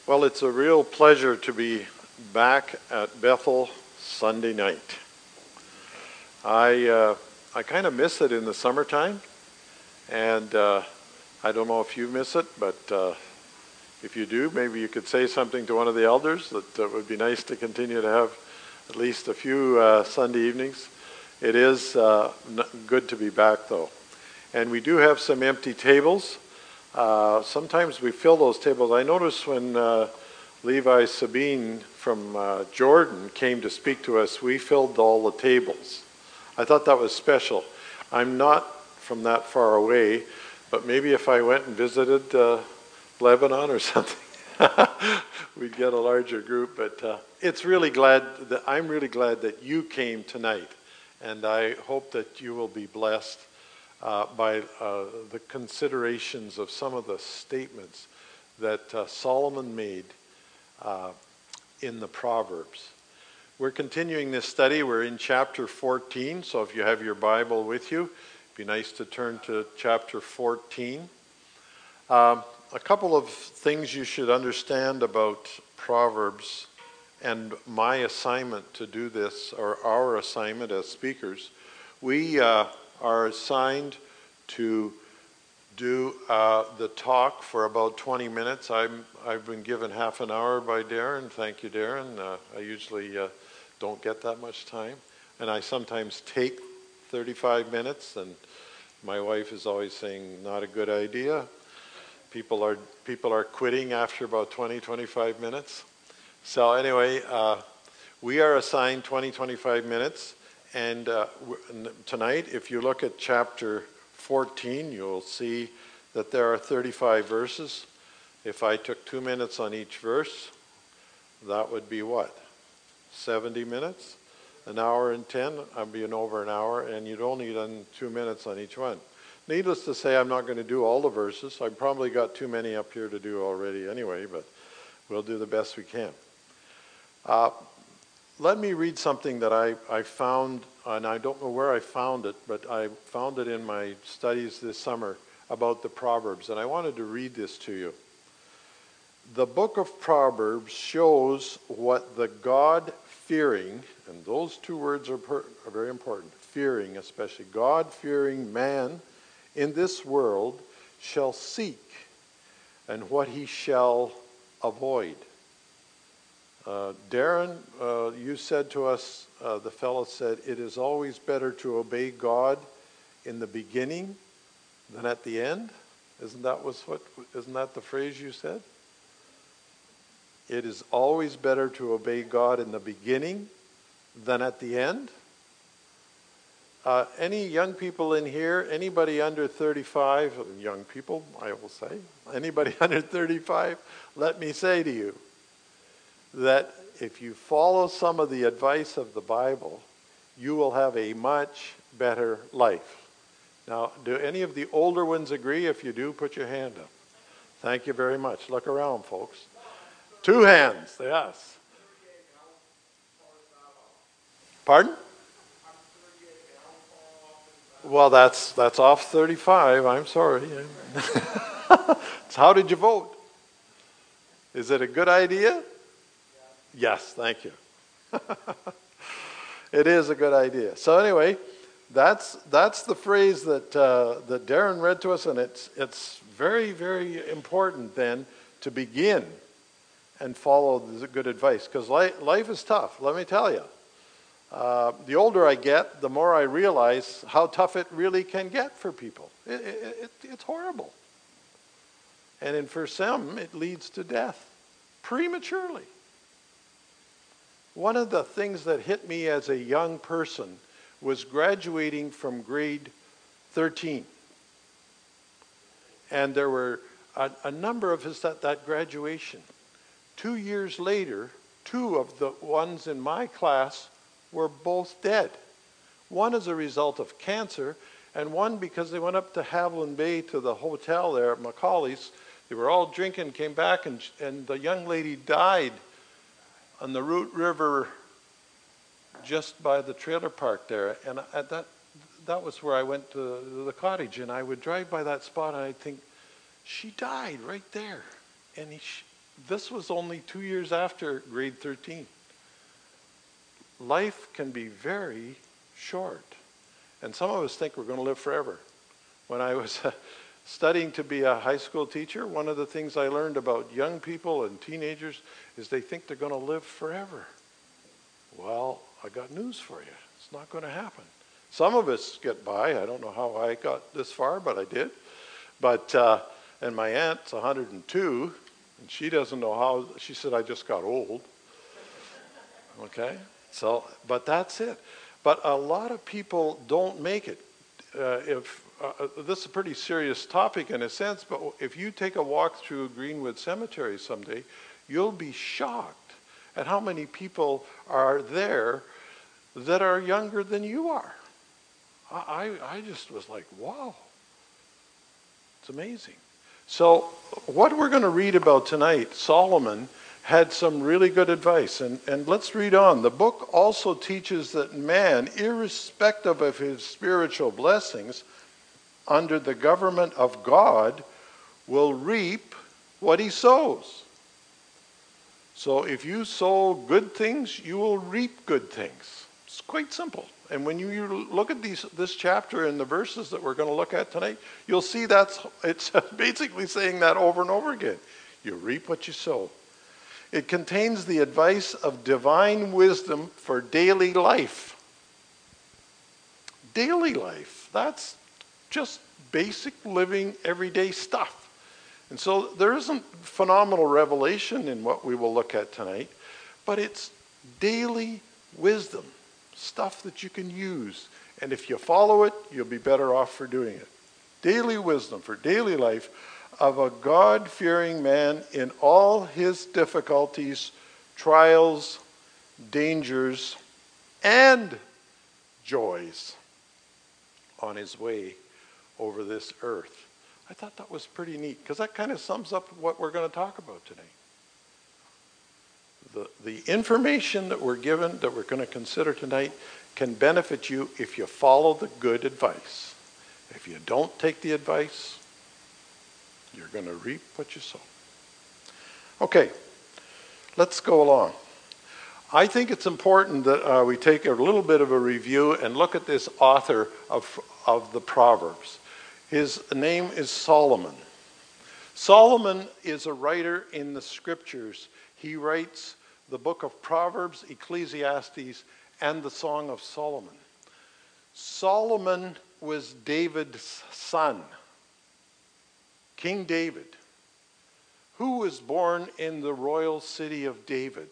Well, it's a real pleasure to be back at Bethel Sunday night. I kind of miss it in the summertime, and I don't know if you miss it, but if you do, maybe you could say something to one of the elders that would be nice to continue to have at least a few Sunday evenings. It is good to be back, though. And we do have some empty tables. Sometimes we fill those tables. I noticed when Levi Sabine from Jordan came to speak to us, we filled all the tables. I thought that was special. I'm not from that far away, but maybe if I went and visited Lebanon or something, we'd get a larger group. But I'm really glad that you came tonight, and I hope that you will be blessed by the considerations of some of the statements that Solomon made in the Proverbs. We're continuing this study. We're in chapter 14, so if you have your Bible with you, it'd be nice to turn to chapter 14. A couple of things you should understand about Proverbs, and my assignment to do this, or our assignment as speakers. We are assigned to do the talk for about 20 minutes. I've been given half an hour by Darren. Thank you, Darren. I usually don't get that much time. And I sometimes take 35 minutes, and my wife is always saying, not a good idea. People are quitting after about 20-25 minutes. So anyway, we are assigned 20-25 minutes. And tonight, if you look at chapter 14, you'll see that there are 35 verses. If I took 2 minutes on each verse, that would be what? 70 minutes? An hour and 10? I'd be over an hour, and you'd only done 2 minutes on each one. Needless to say, I'm not going to do all the verses. I've probably got too many up here to do already anyway, but we'll do the best we can. Let me read something that I found, and I don't know where I found it, but I found it in my studies this summer about the Proverbs, and I wanted to read this to you. The book of Proverbs shows what the God-fearing, and those two words are very important, fearing especially, God-fearing man in this world shall seek, and what he shall avoid. Darren, you said to us, the fellow said, it is always better to obey God in the beginning than at the end. Isn't that the phrase you said? It is always better to obey God in the beginning than at the end. Any young people in here, anybody under 35, young people, I will say, anybody under 35, let me say to you, that if you follow some of the advice of the Bible, you will have a much better life. Now, do any of the older ones agree? If you do, put your hand up. Thank you very much. Look around, folks. 2 hands, yes. Pardon? Well, that's off 35. I'm sorry. How did you vote? Is it a good idea? Yes, thank you. It is a good idea. So anyway, that's the phrase that Darren read to us, and it's very, very important then to begin and follow the good advice, because life is tough, let me tell you. The older I get, the more I realize how tough it really can get for people. It's horrible. And for some, it leads to death prematurely. One of the things that hit me as a young person was graduating from grade 13. And there were a number of us at that graduation. 2 years later, 2 of the ones in my class were both dead. One as a result of cancer, and one because they went up to Haviland Bay to the hotel there at Macaulay's. They were all drinking, came back, and the young lady died on the Root River just by the trailer park there. And that was where I went to the cottage, and I would drive by that spot and I'd think, she died right there. And this was only 2 years after grade 13. Life can be very short. And some of us think we're going to live forever. When I was studying to be a high school teacher, one of the things I learned about young people and teenagers is they think they're going to live forever. Well, I got news for you. It's not going to happen. Some of us get by. I don't know how I got this far, but I did. But, and my aunt's 102, and she doesn't know how. She said, I just got old. Okay? So, but that's it. But a lot of people don't make it. This is a pretty serious topic in a sense, but if you take a walk through Greenwood Cemetery someday, you'll be shocked at how many people are there that are younger than you are. I just was like, wow. It's amazing. So what we're going to read about tonight, Solomon had some really good advice. And let's read on. The book also teaches that man, irrespective of his spiritual blessings, under the government of God, will reap what he sows. So if you sow good things, you will reap good things. It's quite simple. And when you look at this chapter and the verses that we're going to look at tonight, you'll see it's basically saying that over and over again. You reap what you sow. It contains the advice of divine wisdom for daily life. Daily life. That's just basic living, everyday stuff. And so there isn't phenomenal revelation in what we will look at tonight, but it's daily wisdom. Stuff that you can use. And if you follow it, you'll be better off for doing it. Daily wisdom for daily life of a God-fearing man in all his difficulties, trials, dangers, and joys on his way over this earth. I thought that was pretty neat because that kind of sums up what we're going to talk about tonight. The information that we're given, that we're going to consider tonight, can benefit you if you follow the good advice. If you don't take the advice, you're going to reap what you sow. Okay, let's go along. I think it's important that we take a little bit of a review and look at this author of the Proverbs. His name is Solomon. Solomon is a writer in the scriptures. He writes the book of Proverbs, Ecclesiastes, and the Song of Solomon. Solomon was David's son, King David, who was born in the royal city of David.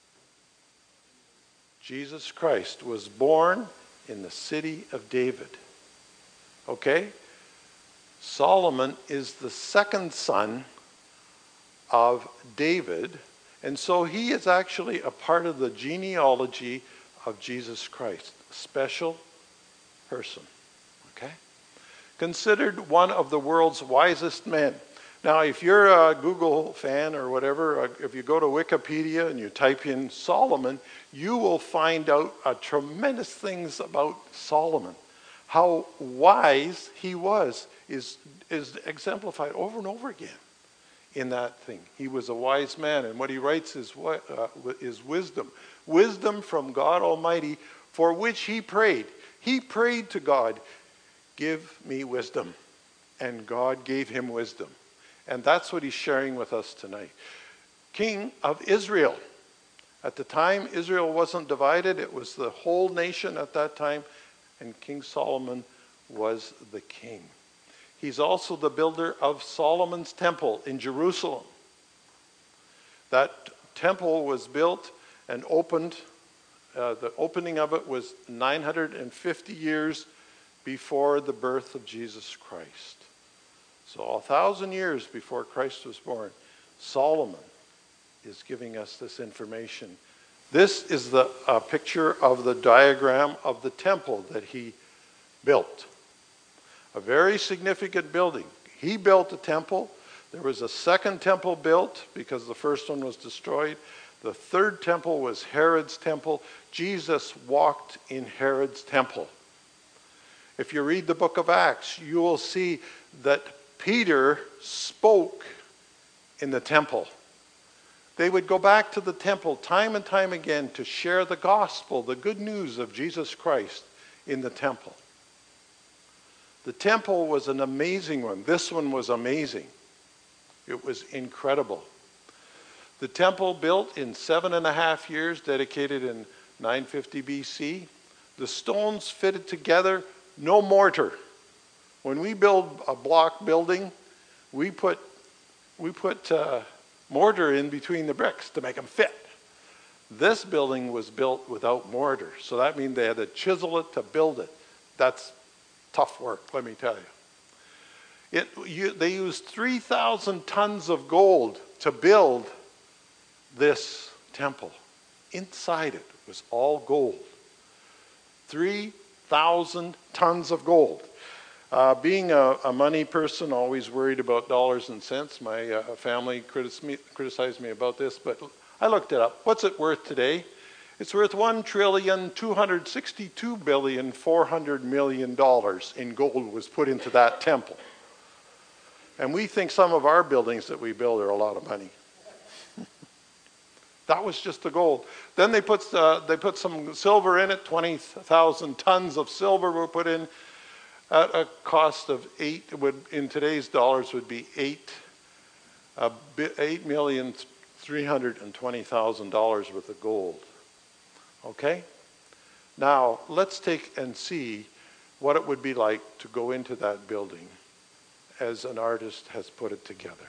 Jesus Christ was born in the city of David. Okay? Solomon is the second son of David, and so he is actually a part of the genealogy of Jesus Christ, a special person. Okay? Considered one of the world's wisest men. Now, if you're a Google fan or whatever, if you go to Wikipedia and you type in Solomon, you will find out tremendous things about Solomon. How wise he was is exemplified over and over again in that thing. He was a wise man, and what he writes is wisdom. Wisdom from God Almighty, for which he prayed. He prayed to God, give me wisdom. And God gave him wisdom. And that's what he's sharing with us tonight. King of Israel. At the time, Israel wasn't divided. It was the whole nation at that time. And King Solomon was the king. He's also the builder of Solomon's temple in Jerusalem. That temple was built and opened. The opening of it was 950 years before the birth of Jesus Christ. So 1,000 years before Christ was born, Solomon is giving us this information. This is the picture of the diagram of the temple that he built. A very significant building. He built a temple. There was a second temple built because the first one was destroyed. The third temple was Herod's temple. Jesus walked in Herod's temple. If you read the book of Acts, you will see that Peter spoke in the temple. They would go back to the temple time and time again to share the gospel, the good news of Jesus Christ in the temple. The temple was an amazing one. This one was amazing. It was incredible. The temple built in 7.5 years, dedicated in 950 BC. The stones fitted together, no mortar. When we build a block building, we put mortar in between the bricks to make them fit. This building was built without mortar, so that means they had to chisel it to build it. That's tough work, let me tell you. They used 3,000 tons of gold to build this temple. Inside it was all gold. 3,000 tons of gold. Being a money person, always worried about dollars and cents. My family criticized me about this, but I looked it up. What's it worth today? It's worth $1,262,400,000,000 in gold was put into that temple. And we think some of our buildings that we build are a lot of money. That was just the gold. Then they put some silver in it. 20,000 tons of silver were put in at a cost of in today's dollars would be $8,320,000 worth of gold. Okay? Now, let's take and see what it would be like to go into that building as an artist has put it together.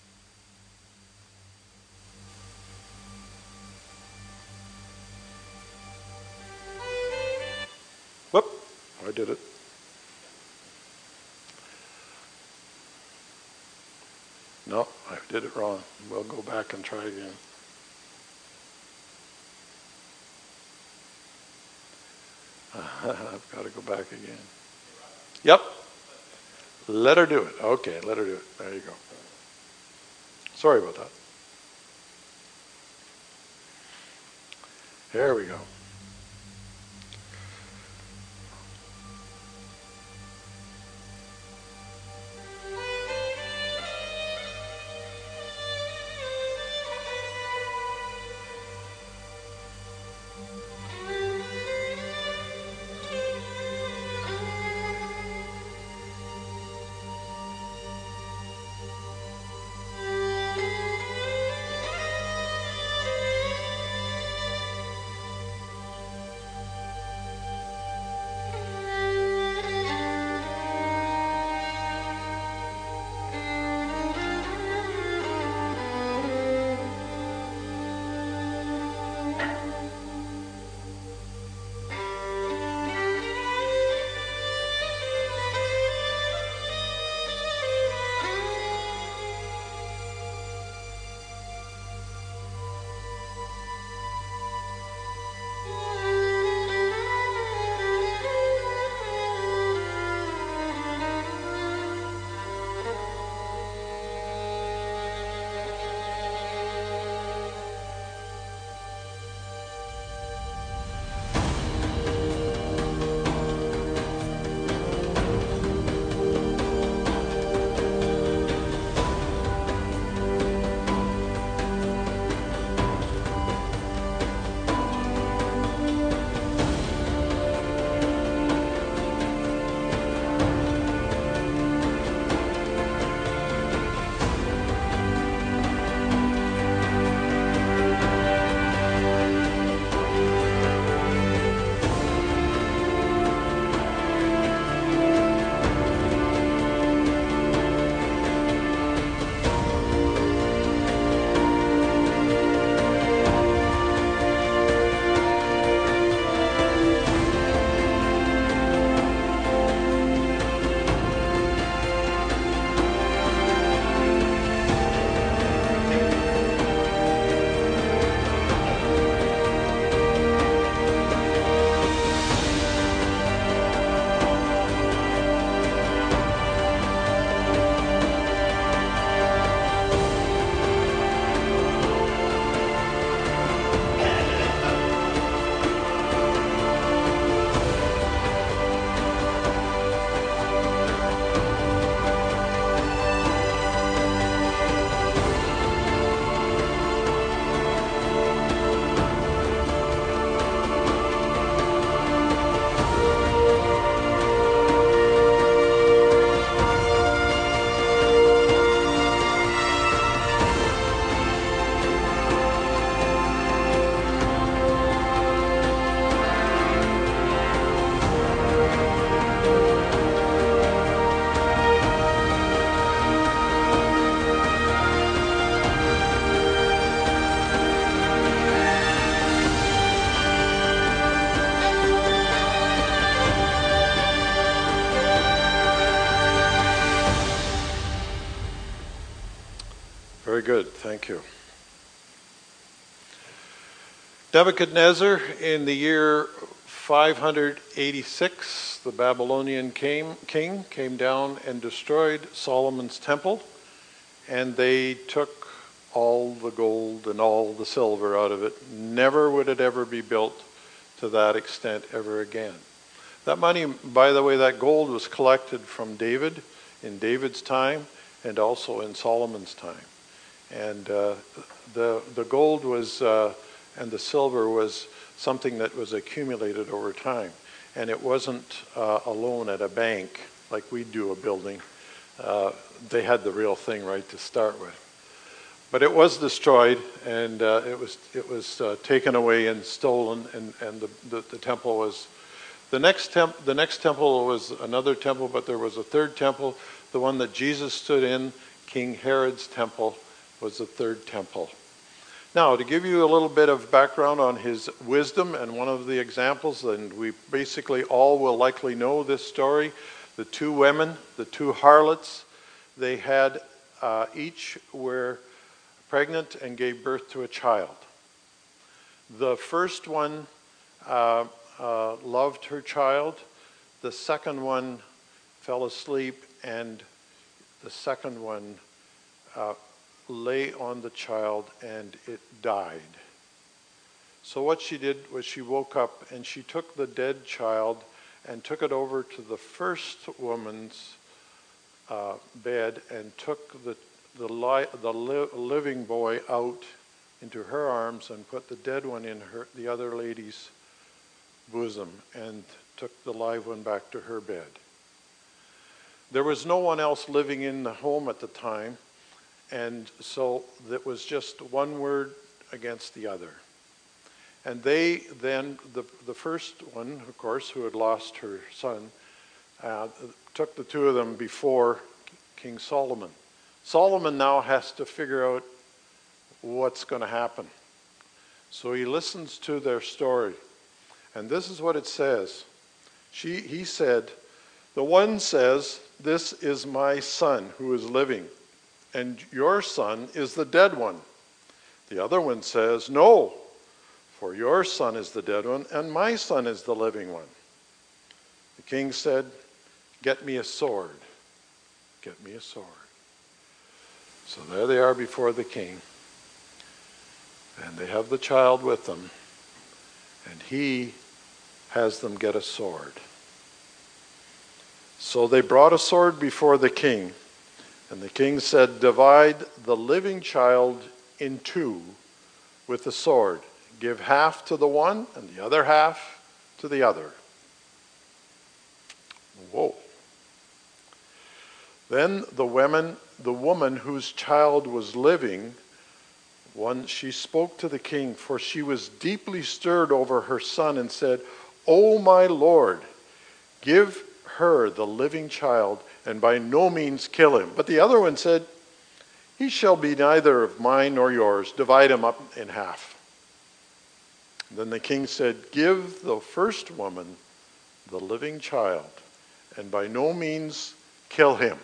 Whoop, I did it. No, I did it wrong. We'll go back and try again. I've got to go back again. Yep. Let her do it. Okay, let her do it. There you go. Sorry about that. There we go. good. Thank you. Nebuchadnezzar, in the year 586, the Babylonian king came down and destroyed Solomon's temple, and they took all the gold and all the silver out of it. Never would it ever be built to that extent ever again. That money, by the way, that gold was collected from David in David's time and also in Solomon's time. And the gold was and the silver was something that was accumulated over time. And it wasn't a loan at a bank like we do a building. They had the real thing right to start with. But it was destroyed, and it was taken away and stolen, and the temple was... The next temple was another temple, but there was a third temple. The one that Jesus stood in, King Herod's temple, was the third temple. Now, to give you a little bit of background on his wisdom, and one of the examples, and we basically all will likely know this story, the two women, the two harlots, they had each were pregnant and gave birth to a child. The first one loved her child. The second one fell asleep, and the second one lay on the child, and it died. So what she did was she woke up and she took the dead child and took it over to the first woman's bed and took the living boy out into her arms and put the dead one in the other lady's bosom and took the live one back to her bed. There was no one else living in the home at the time, and so it was just one word against the other. And they then, the first one, of course, who had lost her son, took the two of them before King Solomon. Solomon now has to figure out what's going to happen. So he listens to their story. And this is what it says. He said, the one says, "This is my son who is living, and your son is the dead one." The other one says, "No, for your son is the dead one, and my son is the living one." The king said, "Get me a sword. Get me a sword." So there they are before the king, and they have the child with them, and he has them get a sword. So they brought a sword before the king, and the king said, "Divide the living child in two with the sword. Give half to the one and the other half to the other." Whoa. Then the woman whose child was living, she spoke to the king, for she was deeply stirred over her son, and said, "O my lord, give her the living child, and by no means kill him." But the other one said, "He shall be neither of mine nor yours. Divide him up in half." Then the king said, "Give the first woman the living child, and by no means kill him.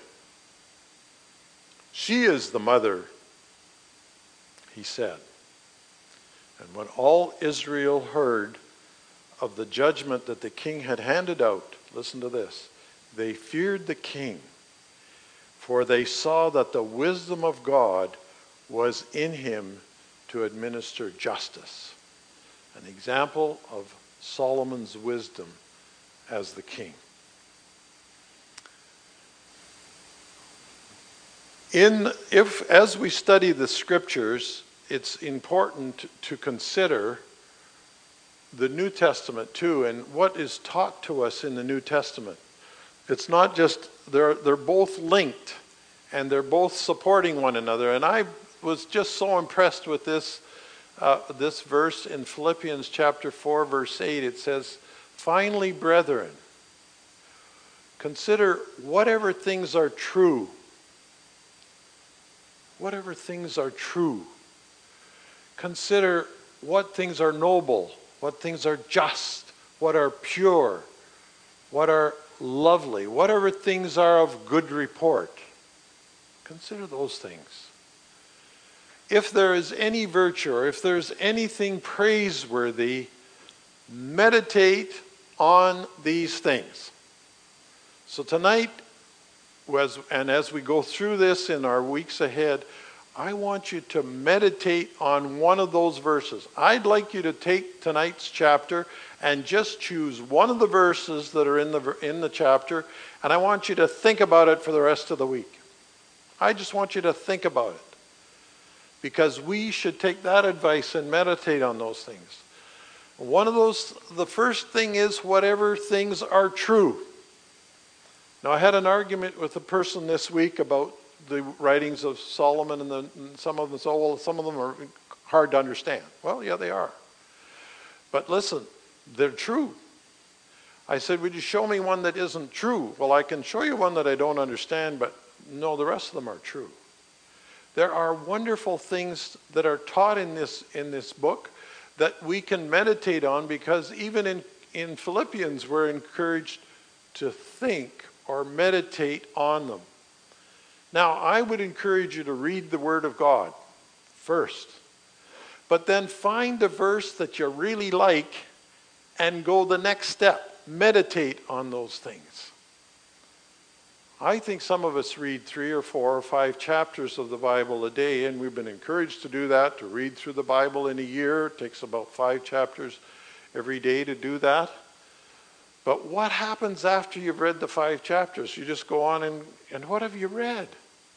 She is the mother," he said. And when all Israel heard of the judgment that the king had handed out, listen to this, they feared the king, for they saw that the wisdom of God was in him to administer justice. An example of Solomon's wisdom as the king. As we study the scriptures, it's important to consider the New Testament too, and what is taught to us in the New Testament. It's not just, they're both linked, and they're both supporting one another. And I was just so impressed with this verse in Philippians chapter 4, verse 8. It says, "Finally, brethren, consider whatever things are true. Whatever things are true. Consider what things are noble, what things are just, what are pure, what are lovely, whatever things are of good report. Consider those things." if there is any virtue or if there's anything praiseworthy, meditate on these things. So tonight, as we go through this in our weeks ahead, I want you to meditate on one of those verses. I'd like you to take tonight's chapter and just choose one of the verses that are in the chapter, and I want you to think about it for the rest of the week. I just want you to think about it, because we should take that advice and meditate on those things. The first thing is whatever things are true. Now, I had an argument with a person this week about the writings of Solomon, and some of them said, well, some of them are hard to understand. Well, yeah, they are. But listen, they're true. I said, would you show me one that isn't true? Well, I can show you one that I don't understand, but no, the rest of them are true. There are wonderful things that are taught in this book that we can meditate on, because even in Philippians, we're encouraged to think or meditate on them. Now, I would encourage you to read the Word of God first, but then find a verse that you really like and go the next step. Meditate on those things. I think some of us read 3 or 4 or 5 chapters of the Bible a day, and we've been encouraged to do that, to read through the Bible in a year. It takes about 5 chapters every day to do that. But what happens after you've read the 5 chapters? You just go on and what have you read?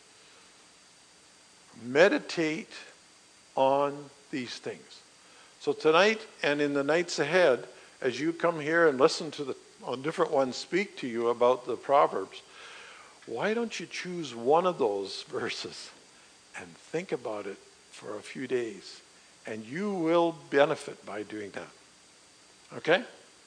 Meditate on these things. So tonight and in the nights ahead, as you come here and listen to on different ones speak to you about the Proverbs, why don't you choose one of those verses and think about it for a few days? And you will benefit by doing that. Okay?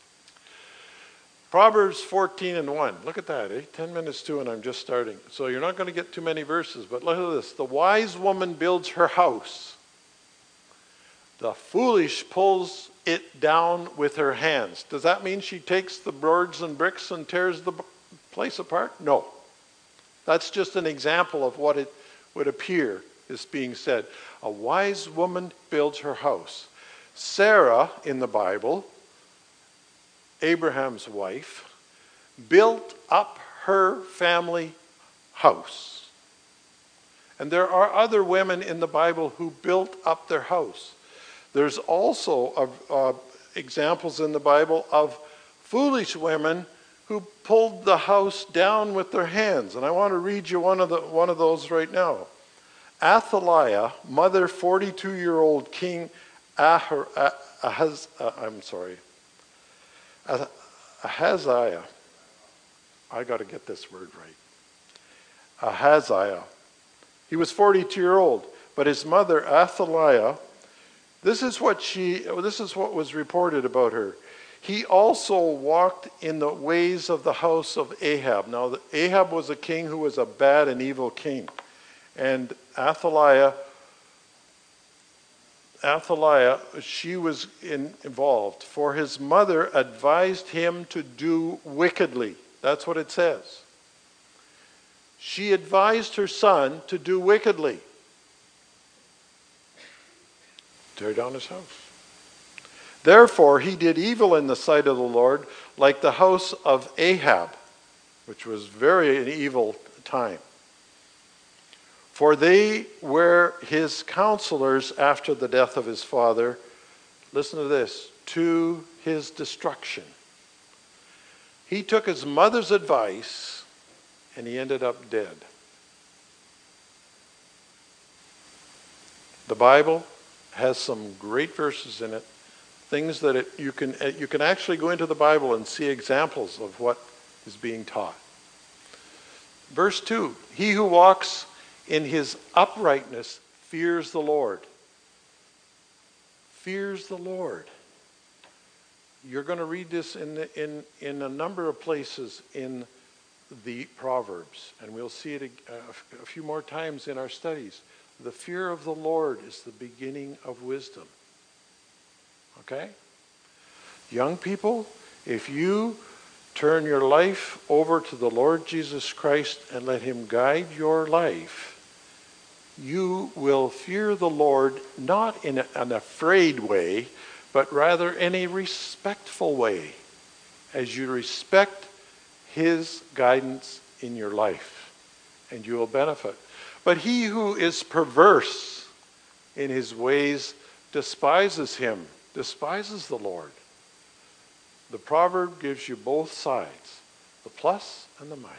Proverbs 14:1. Look at that, 10 minutes to, and I'm just starting. So you're not going to get too many verses, but look at this. The wise woman builds her house. The foolish pulls it down with her hands. Does that mean she takes the boards and bricks and tears the place apart? No. That's just an example of what it would appear is being said. A wise woman builds her house. Sarah, in the Bible, Abraham's wife, built up her family house. And there are other women in the Bible who built up their house. There's also examples in the Bible of foolish women who pulled the house down with their hands. And I want to read you one of those right now. Athaliah, mother 42-year-old King Ahaziah. I got to get this word right. Ahaziah. He was 42-year-old, but his mother Athaliah, this is what was reported about her. He also walked in the ways of the house of Ahab. Now, Ahab was a king who was a bad and evil king. And Athaliah, she was involved. For his mother advised him to do wickedly. That's what it says. She advised her son to do wickedly. Tear down his house. Therefore, he did evil in the sight of the Lord, like the house of Ahab, which was very an evil time. For they were his counselors after the death of his father. Listen to this, to his destruction. He took his mother's advice, and he ended up dead. The Bible has some great verses in it. Things that you can actually go into the Bible and see examples of what is being taught. Verse 2, he who walks in his uprightness fears the Lord. Fears the Lord. You're going to read this in a number of places in the Proverbs, and we'll see it a few more times in our studies. The fear of the Lord is the beginning of wisdom. Okay? Young people, if you turn your life over to the Lord Jesus Christ and let him guide your life, you will fear the Lord not in an afraid way, but rather in a respectful way, as you respect his guidance in your life, and you will benefit. But he who is perverse in his ways despises him, despises the Lord. The proverb gives you both sides, the plus and the minus.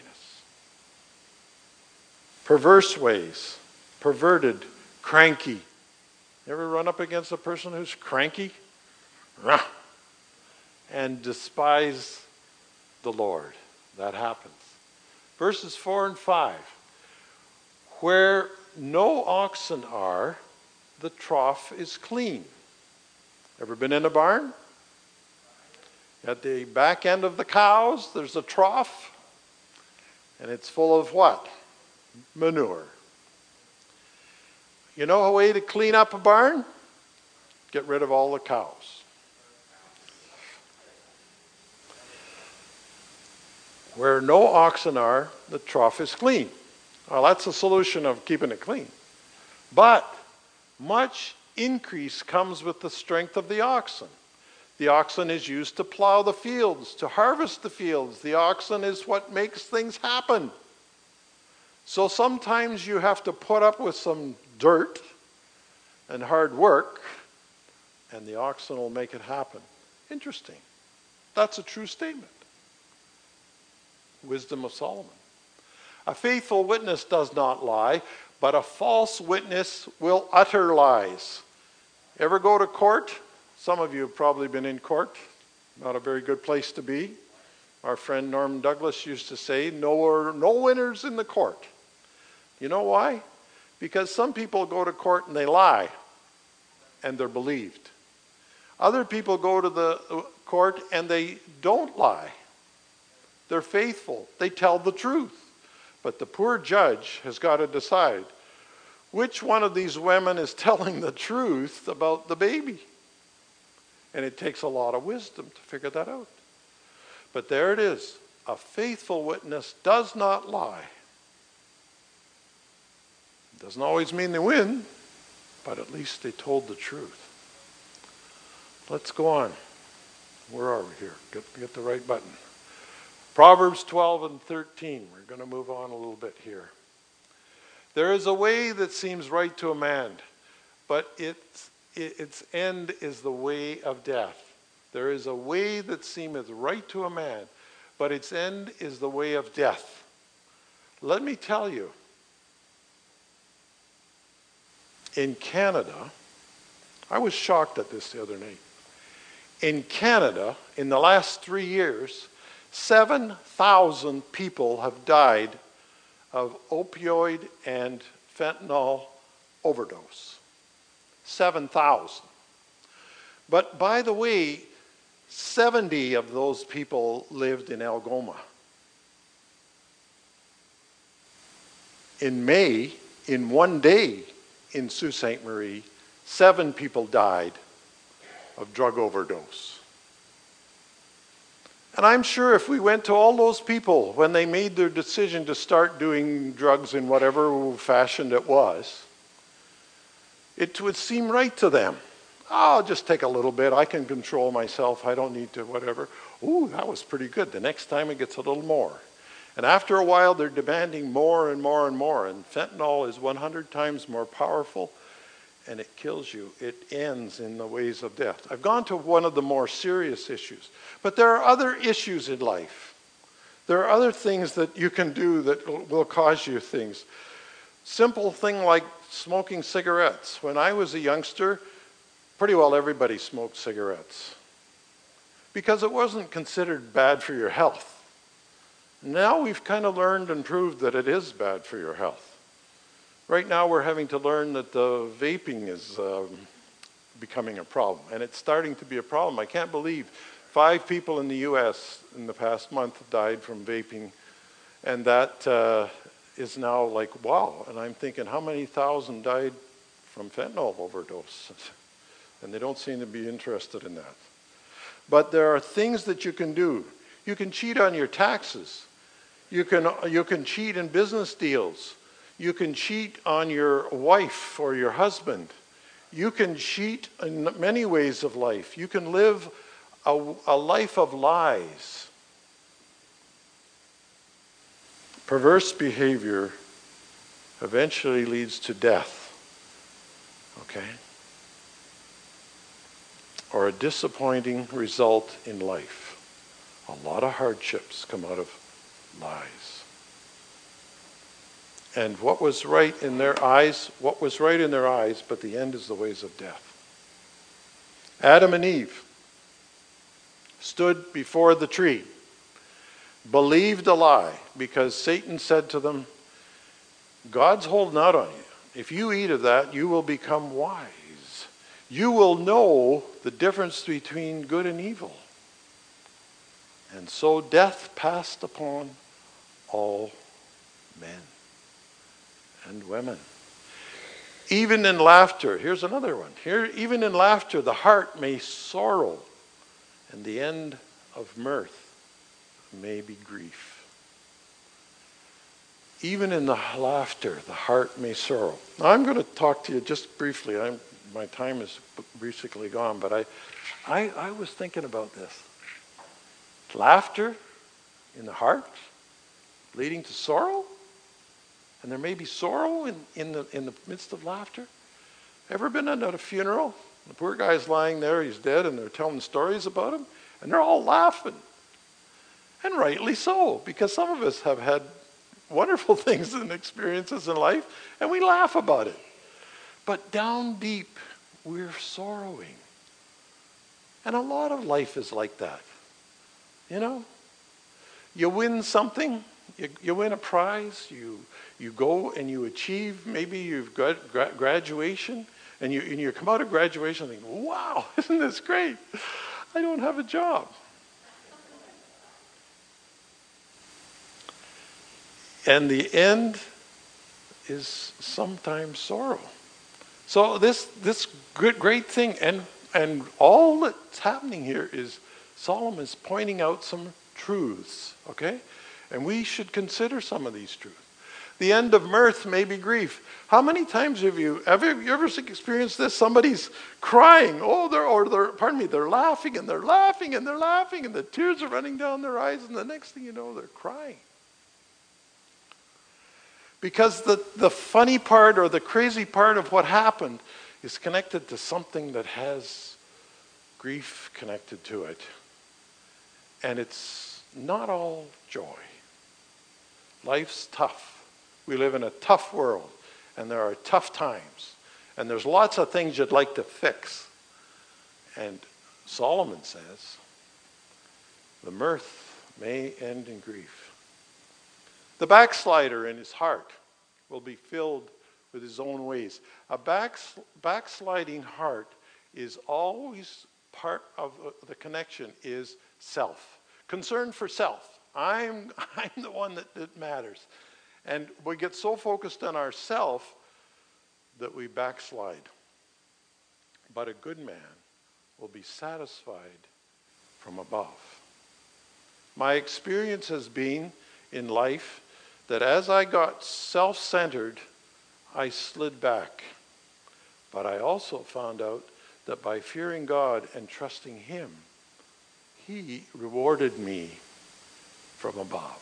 Perverse ways, perverted, cranky. You ever run up against a person who's cranky? And despise the Lord. That happens. Verses 4 and 5. Where no oxen are, the trough is clean. Ever been in a barn? At the back end of the cows, there's a trough. And it's full of what? Manure. You know a way to clean up a barn? Get rid of all the cows. Where no oxen are, the trough is clean. Well, that's the solution of keeping it clean. But much increase comes with the strength of the oxen. The oxen is used to plow the fields, to harvest the fields. The oxen is what makes things happen. So sometimes you have to put up with some dirt and hard work, and the oxen will make it happen. Interesting. That's a true statement. Wisdom of Solomon. A faithful witness does not lie, but a false witness will utter lies. Ever go to court? Some of you have probably been in court. Not a very good place to be. Our friend Norman Douglas used to say, no winners in the court. You know why? Because some people go to court and they lie, and they're believed. Other people go to the court and they don't lie. They're faithful. They tell the truth. But the poor judge has got to decide which one of these women is telling the truth about the baby. And it takes a lot of wisdom to figure that out. But there it is. A faithful witness does not lie. It doesn't always mean they win, but at least they told the truth. Let's go on. Where are we here? Get the right button. Proverbs 12 and 13. We're going to move on a little bit here. There is a way that seems right to a man, but its end is the way of death. There is a way that seemeth right to a man, but its end is the way of death. Let me tell you, in Canada, I was shocked at this the other night. In Canada, in the last 3 years, 7,000 people have died of opioid and fentanyl overdose. 7,000. But by the way, 70 of those people lived in Algoma. In May, in one day in Sault Ste. Marie, 7 people died of drug overdose. And I'm sure if we went to all those people when they made their decision to start doing drugs in whatever fashion it was, it would seem right to them. Oh, I'll just take a little bit. I can control myself. I don't need to whatever. Ooh, that was pretty good. The next time it gets a little more. And after a while, they're demanding more and more and more. And fentanyl is 100 times more powerful, and it kills you. It ends in the ways of death. I've gone to one of the more serious issues. But there are other issues in life. There are other things that you can do that will cause you things. Simple thing like smoking cigarettes. When I was a youngster, pretty well everybody smoked cigarettes because it wasn't considered bad for your health. Now we've kind of learned and proved that it is bad for your health. Right now we're having to learn that the vaping is becoming a problem, and it's starting to be a problem. I can't believe 5 people in the U.S. in the past month died from vaping, and that is now like, wow. And I'm thinking, how many thousand died from fentanyl overdose? And they don't seem to be interested in that. But there are things that you can do. You can cheat on your taxes. You can cheat in business deals. You can cheat on your wife or your husband. You can cheat in many ways of life. You can live a life of lies. Perverse behavior eventually leads to death. Okay? Or a disappointing result in life. A lot of hardships come out of lies. And what was right in their eyes, but the end is the ways of death. Adam and Eve stood before the tree, believed a lie, because Satan said to them, God's holding out on you. If you eat of that, you will become wise. You will know the difference between good and evil. And so death passed upon all men and women. Even in laughter, here's another one. Even in laughter, the heart may sorrow, and the end of mirth may be grief. Even in the laughter, the heart may sorrow. Now, I'm going to talk to you just briefly. My time is basically gone, but I was thinking about this. Laughter in the heart leading to sorrow? And there may be sorrow in the midst of laughter? Ever been at a funeral? The poor guy's lying there, he's dead, and they're telling stories about him, and they're all laughing. And rightly so, because some of us have had wonderful things and experiences in life, and we laugh about it. But down deep, we're sorrowing. And a lot of life is like that. You know? You win something, you win a prize, you go and you achieve, maybe you've got graduation, and you come out of graduation and think, wow, isn't this great? I don't have a job. And the end is sometimes sorrow. So this great thing, and all that's happening here is Solomon's pointing out some truths, okay? And we should consider some of these truths. The end of mirth may be grief. How many times have you ever experienced this? Somebody's crying, they're laughing and they're laughing and they're laughing, and the tears are running down their eyes, and the next thing you know, they're crying. Because the funny part or the crazy part of what happened is connected to something that has grief connected to it. And it's not all joy. Life's tough. We live in a tough world, and there are tough times. And there's lots of things you'd like to fix. And Solomon says, the mirth may end in grief. The backslider in his heart will be filled with his own ways. A backsliding heart is always part of the connection is self. Concern for self. I'm the one that matters. And we get so focused on ourself that we backslide. But a good man will be satisfied from above. My experience has been in life that as I got self-centered, I slid back. But I also found out that by fearing God and trusting Him, He rewarded me from above.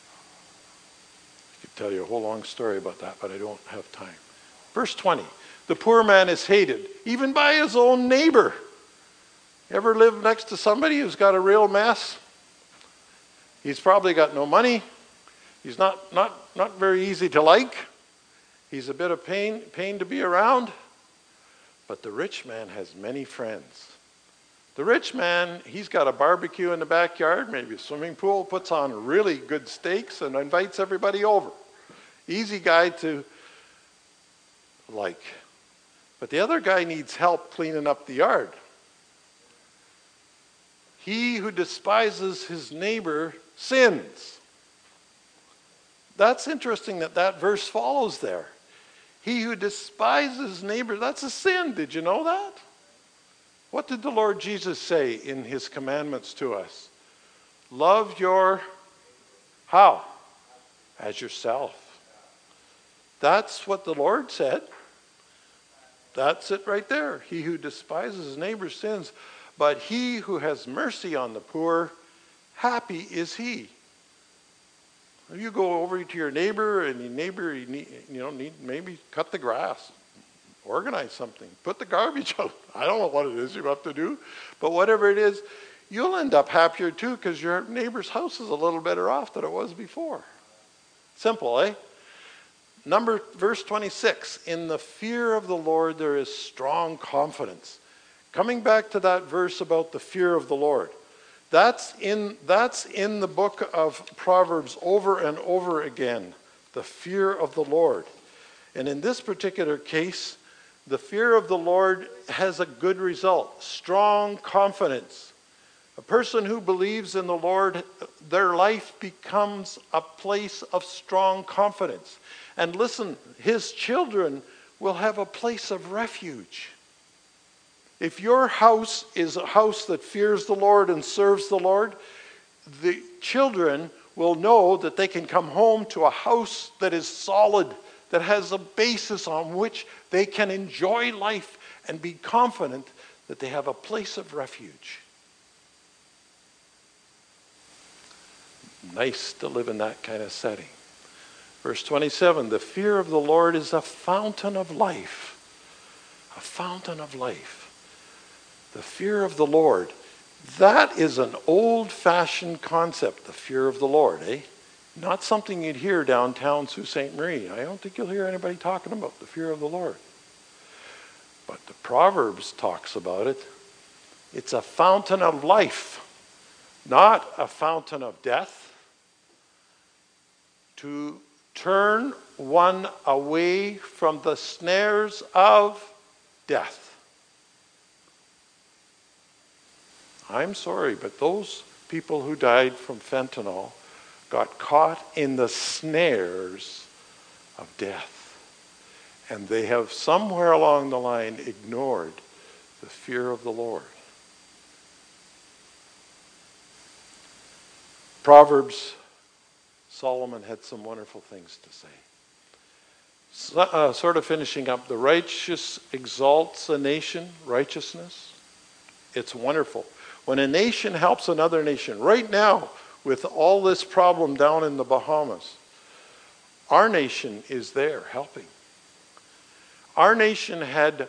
I could tell you a whole long story about that, but I don't have time. Verse 20, the poor man is hated, even by his own neighbor. Ever lived next to somebody who's got a real mess? He's probably got no money. He's not very easy to like. He's a bit of pain to be around. But the rich man has many friends. The rich man, he's got a barbecue in the backyard, maybe a swimming pool, puts on really good steaks and invites everybody over. Easy guy to like. But the other guy needs help cleaning up the yard. He who despises his neighbor sins. That's interesting that verse follows there. He who despises neighbor, that's a sin. Did you know that? What did the Lord Jesus say in His commandments to us? Love your, how? As yourself. That's what the Lord said. That's it right there. He who despises his neighbor's sins, but he who has mercy on the poor, happy is he. If you go over to your neighbor and maybe cut the grass, organize something, put the garbage out. I don't know what it is you have to do, but whatever it is, you'll end up happier too because your neighbor's house is a little better off than it was before. Simple, eh? Verse 26, in the fear of the Lord there is strong confidence. Coming back to that verse about the fear of the Lord. That's in the book of Proverbs over and over again. The fear of the Lord. And in this particular case, the fear of the Lord has a good result. Strong confidence. A person who believes in the Lord, their life becomes a place of strong confidence. And listen, his children will have a place of refuge. If your house is a house that fears the Lord and serves the Lord, the children will know that they can come home to a house that is solid, that has a basis on which they can enjoy life and be confident that they have a place of refuge. Nice to live in that kind of setting. Verse 27, the fear of the Lord is a fountain of life. A fountain of life. The fear of the Lord. That is an old-fashioned concept, the fear of the Lord, eh? Not something you'd hear downtown Sault Ste. Marie. I don't think you'll hear anybody talking about the fear of the Lord. But the Proverbs talks about it. It's a fountain of life, not a fountain of death. To turn one away from the snares of death. I'm sorry, but those people who died from fentanyl got caught in the snares of death. And they have somewhere along the line ignored the fear of the Lord. Proverbs, Solomon had some wonderful things to say. Sort of finishing up, the righteous exalts a nation, righteousness. It's wonderful. When a nation helps another nation, right now, with all this problem down in the Bahamas, our nation is there helping. Our nation had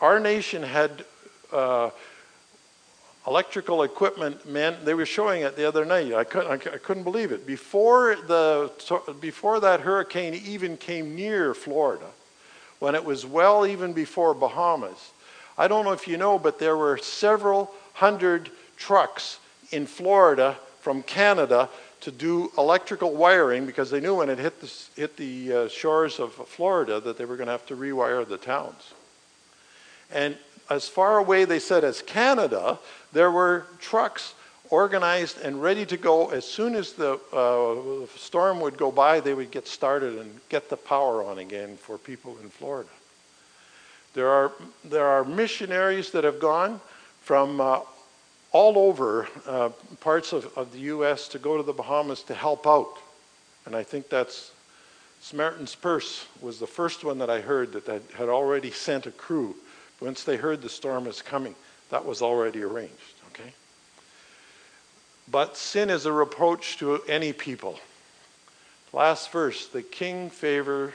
electrical equipment. Man, they were showing it the other night. I couldn't believe it. Before that hurricane even came near Florida, when it was well even before Bahamas, I don't know if you know, but there were several hundred trucks in Florida from Canada to do electrical wiring because they knew when it hit the shores of Florida that they were going to have to rewire the towns. And as far away, they said, as Canada, there were trucks organized and ready to go. As soon as the storm would go by, they would get started and get the power on again for people in Florida. There are missionaries that have gone from all over parts of the U.S. to go to the Bahamas to help out. And I think that's Samaritan's Purse was the first one that I heard that had already sent a crew. Once they heard the storm was coming, that was already arranged, okay? But sin is a reproach to any people. Last verse, the king's favor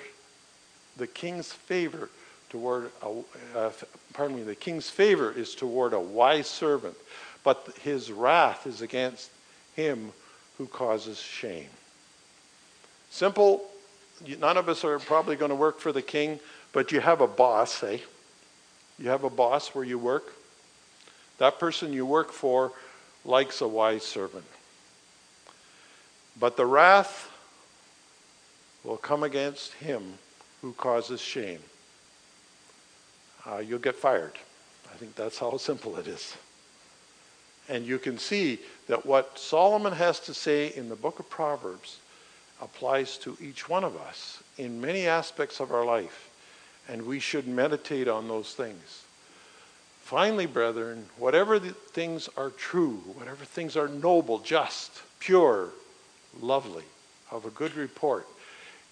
is toward a wise servant, but his wrath is against him who causes shame. Simple. None of us are probably going to work for the king, but you have a boss, eh? You have a boss where you work. That person you work for likes a wise servant. But the wrath will come against him who causes shame. You'll get fired. I think that's how simple it is. And you can see that what Solomon has to say in the book of Proverbs applies to each one of us in many aspects of our life. And we should meditate on those things. Finally, brethren, whatever the things are true, whatever things are noble, just, pure, lovely, of a good report,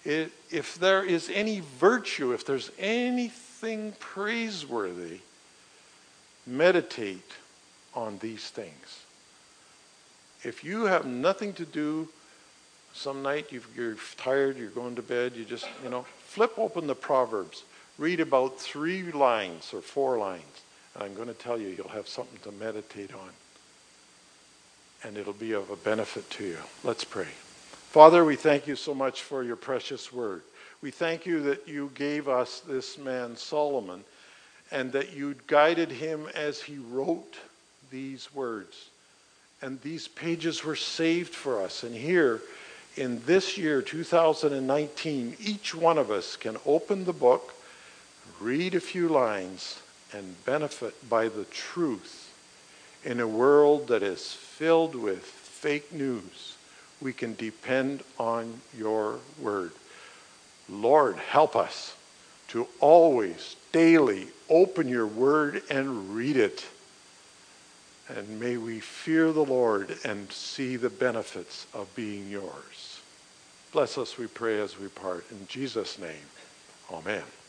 If there is any virtue, if there's anything praiseworthy, meditate on these things. If you have nothing to do, some night you're tired, you're going to bed, you just, flip open the Proverbs. Read about 3 lines or 4 lines. And I'm going to tell you, you'll have something to meditate on. And it'll be of a benefit to you. Let's pray. Father, we thank you so much for your precious word. We thank you that you gave us this man Solomon, and that you guided him as he wrote these words. And these pages were saved for us. And here, in this year, 2019, each one of us can open the book, read a few lines, and benefit by the truth. In a world that is filled with fake news, we can depend on your word. Lord, help us to always, daily, open your word and read it. And may we fear the Lord and see the benefits of being yours. Bless us, we pray, as we part. In Jesus' name, amen.